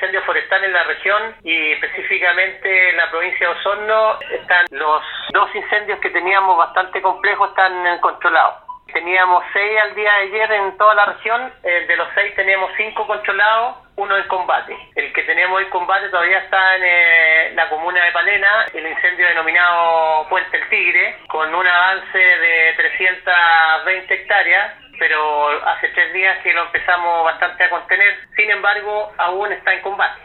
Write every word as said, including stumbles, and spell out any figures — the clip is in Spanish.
incendio forestal en la región y específicamente en la provincia de Osorno. Están los dos incendios que teníamos bastante complejos, están controlados. Teníamos seis al día de ayer en toda la región. Eh, de los seis tenemos cinco controlados, uno en combate. El que tenemos en combate todavía está en eh, la comuna de Palena, el incendio denominado Puente El Tigre, con un avance de trescientas veinte hectáreas, pero hace tres días que lo empezamos bastante a contener. Sin embargo, aún está en combate.